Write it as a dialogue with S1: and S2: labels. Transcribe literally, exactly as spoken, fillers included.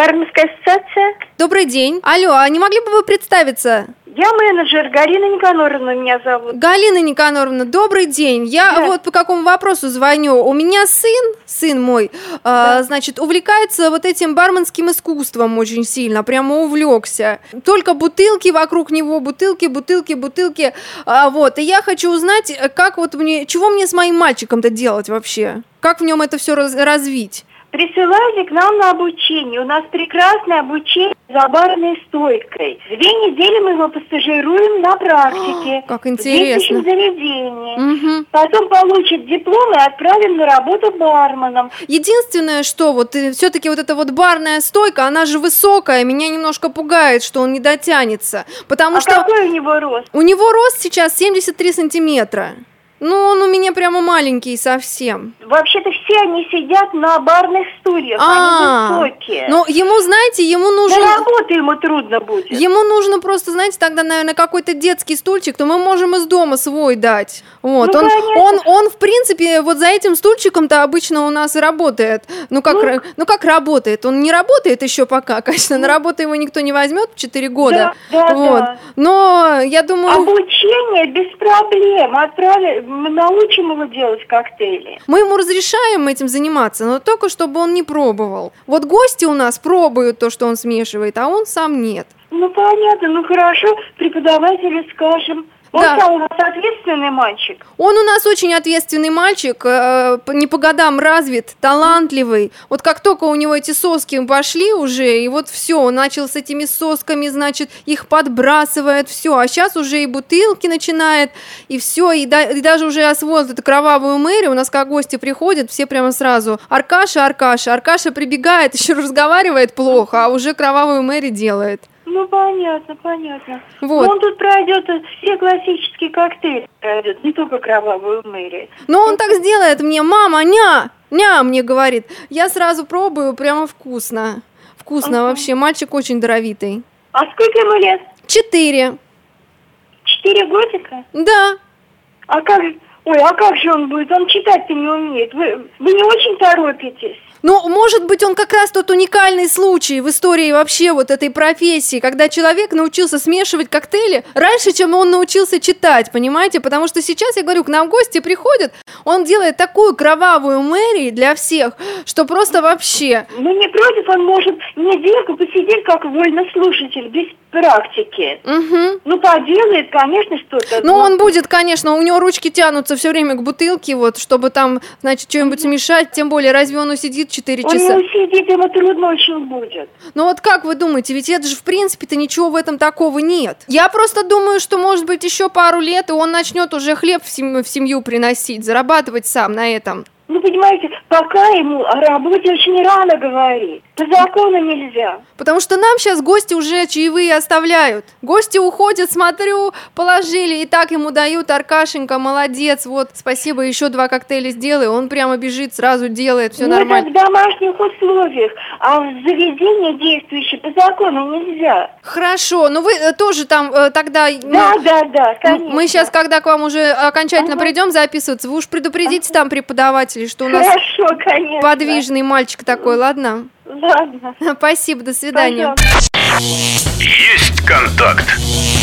S1: Барменская ассоциация.
S2: Добрый день. Алло, а не могли бы вы представиться?
S1: Я менеджер, Галина Никаноровна меня зовут.
S2: Галина Никаноровна, добрый день. Я да. вот по какому вопросу звоню. У меня сын, сын мой, да. э, значит, увлекается вот этим барменским искусством очень сильно, прямо увлекся. Только бутылки вокруг него, бутылки, бутылки, бутылки. А, вот, и я хочу узнать, как вот мне, чего мне с моим мальчиком-то делать вообще? Как в нем это все раз, развить?
S1: Присылайте к нам на обучение. У нас прекрасное обучение за барной стойкой. Две недели мы его постажируем на практике.
S2: О, как интересно.
S1: В действующем заведении.
S2: Угу.
S1: Потом получит диплом и отправим на работу барменом.
S2: Единственное, что вот все-таки вот эта вот барная стойка, она же высокая, меня немножко пугает, что он не дотянется. Потому
S1: а
S2: что
S1: какой у него рост?
S2: У него рост сейчас семьдесят три сантиметра. Ну, он у меня прямо маленький совсем.
S1: Вообще-то все они сидят на барных стульях,
S2: А,
S1: они высокие.
S2: Ну, ему, знаете, ему нужно...
S1: На работу ему трудно будет.
S2: Ему нужно просто, знаете, тогда, наверное, какой-то детский стульчик, то мы можем из дома свой дать. Вот,
S1: ну,
S2: он, он, он, в принципе, вот за этим стульчиком-то обычно у нас и работает. Ну как, ну, ну, как работает? Он не работает еще пока, конечно, ну, на работу его никто не возьмет в четыре года.
S1: Да, да,
S2: вот.
S1: да.
S2: Но, я думаю...
S1: Обучение без проблем, отправим. Мы научим его делать коктейли.
S2: Мы ему разрешаем этим заниматься, но только чтобы он не пробовал. Вот гости у нас пробуют то, что он смешивает, а он сам нет.
S1: Ну понятно, ну хорошо, преподавателю скажем. Он
S2: да.
S1: сам у нас ответственный мальчик.
S2: Он у нас очень ответственный мальчик, э, не по годам развит, талантливый. Вот как только у него эти соски пошли уже, и вот все, он начал с этими сосками, значит, их подбрасывает, все. А сейчас уже и бутылки начинает, и все, и, да, и даже уже освоил эту кровавую Мэри. У нас как гости приходят, все прямо сразу: Аркаша, Аркаша. Аркаша прибегает, еще разговаривает плохо, а уже кровавую Мэри делает.
S1: Ну, понятно, понятно.
S2: Вот.
S1: Но он тут пройдет все классические коктейли, пройдет, не только кровавую Мэри.
S2: Но он так сделает мне: мама, ня, ня, мне говорит. Я сразу пробую, прямо вкусно. Вкусно uh-huh. вообще, мальчик очень даровитый.
S1: А сколько ему лет?
S2: Четыре.
S1: Четыре годика?
S2: Да.
S1: А как, ой, а как же он будет? Он читать-то не умеет. Вы, вы не очень торопитесь.
S2: Ну, может быть, он как раз тот уникальный случай в истории вообще вот этой профессии, когда человек научился смешивать коктейли раньше, чем он научился читать, понимаете? Потому что сейчас, я говорю, к нам гости приходят, он делает такую кровавую Мэри для всех, что просто вообще...
S1: Ну, не против, он может недельку посидеть как вольнослушатель, без практики.
S2: Угу.
S1: Ну, поделает, конечно, что-то.
S2: Ну, но... он будет, конечно, у него ручки тянутся все время к бутылке, вот, чтобы там, значит, что-нибудь смешать, тем более, разве он усидит четыре часа?
S1: Он не усидит, ему трудно очень будет.
S2: Ну, вот как вы думаете, ведь это же, в принципе-то, ничего в этом такого нет. Я просто думаю, что, может быть, еще пару лет, и он начнет уже хлеб в семью, в семью приносить, зарабатывать сам на этом.
S1: Ну, понимаете, пока ему о работе очень рано говорить. По закону нельзя.
S2: Потому что нам сейчас гости уже чаевые оставляют. Гости уходят, смотрю, положили, и так ему дают: Аркашенька, молодец, вот, спасибо, еще два коктейля сделай. Он прямо бежит, сразу делает, все
S1: ну,
S2: нормально.
S1: Это в домашних условиях, а в заведении действующее по закону нельзя.
S2: Хорошо, но вы тоже там э, тогда...
S1: Да,
S2: ну,
S1: да, да, конечно.
S2: Мы сейчас, когда к вам уже окончательно
S1: ага.
S2: придем записываться, вы уж предупредите ага. там преподавателей, что у нас
S1: Хорошо, конечно.
S2: подвижный мальчик такой, ладно?
S1: Ладно.
S2: Спасибо, до свидания.
S1: Пожалуйста.
S3: Есть контакт.